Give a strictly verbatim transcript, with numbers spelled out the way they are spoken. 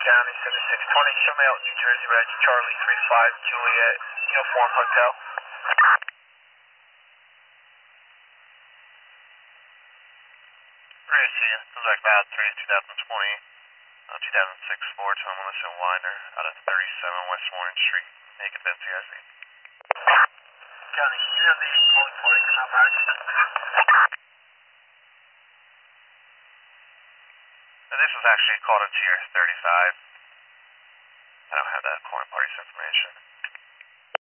County seventy-six twenty, show me out New Jersey Reg, Charlie three five Juliet, Uniform Hotel. Gracie, this is Bad three twenty twenty, uh, two thousand six Ford to Melissa Weiner out of thirty-seven West Warren Street. Naked Benz C I C. County, you have the calling party come back. Now, this was actually called into your thirty-five. I don't have that calling party's information.